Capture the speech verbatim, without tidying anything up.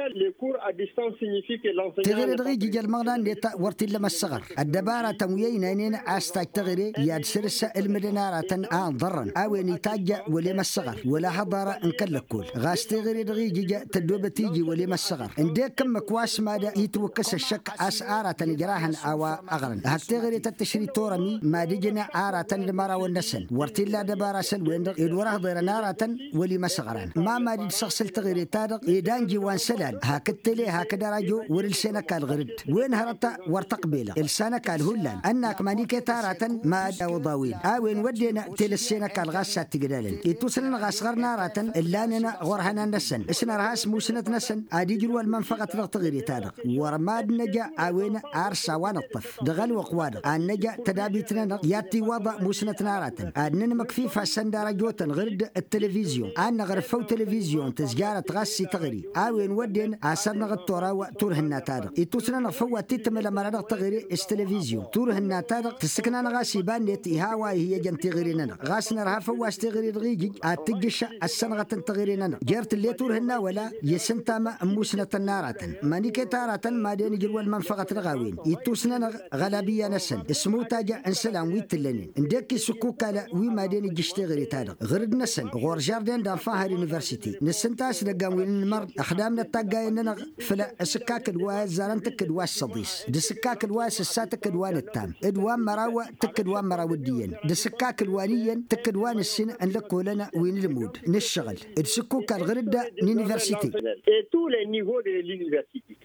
les cours à distance signifient que l'enseignant تغير دغي جيجل مغنان ليتا ورتي لما الصغر الدبارة تمويين أنين أستاج تغيري ياد سرسة المدنارة آن ضرن أويني تاجة وليما الصغر ولا حضارة انكلكول غاس تغير دغي جيجا تدوب تيجي وليما الصغر انديك كم كواس مادا يتوكس الشك أسعارة نجراهن أو أغرن هك تغير تتشري تورمي ما ديجنا آرة المرا والنسن ورتي لا دبارة سل وين يدوره ضير نارة وليما الصغران ما ما دي شخص التغير تارق إيدان جوان سلال هاك التلي هاك دراجو ورلسنا كالغرد وين هرتا ورتقبيله السنة كالهلان أنك مانيك تارة ما وضاوين أوين ودينا تلسنا كالغاسات تقدالن يتوسلنا غاسغر نارة اللاننا غرهنا نسن اسنا رهاس موسنة نسن أدي جلو المنفقة لغتغير تارق ورماد نجا أوين أرسا ونطف دغل وقوادق أن نجا تدابيتنا ياتي وضع موسنة نارة أدننا مكفيفة سندارة جوتن غرد التلفزيون أنا غرفو تلفزيون تسجارة غاسي تغري أوين ودين أسرنا غطورا وتورهنا تارق يتوسلنا نغفو تيتم لما رادق تغري التلفزيون تورهنا تارق تسكنا غاسي بانيت إهاوا هي جنتي غيرنا غاسنا رها فواس تغري رغيجي أتجش السنغة تغرينا جرت اللي تورهنا ولا يسنتا موسنة النارة مانيكي تارة ما دين جلو المنفقة الغاوين يتوسنا غلبية نسن اسمو تاجع انسلام ويتلنين انديكي سكوكا لا وي ما دين جشتغري تارق غرد نسن غور جاردين دان فاهر يونيفرسيتي نسن تاس لقاوين المر أخدامنا التاقايننا فلا سكاك الواز زارنتك الواز صديس دي سكاك الواز الساتك الوان التام ادوان مراوة تكدوان مراوديين دي سكاك الوانيين تكدوان السنة ان لكو لنا وين المود نشغل السكوكا الغردة يونيفرسيتي et tous les niveaux de l'université.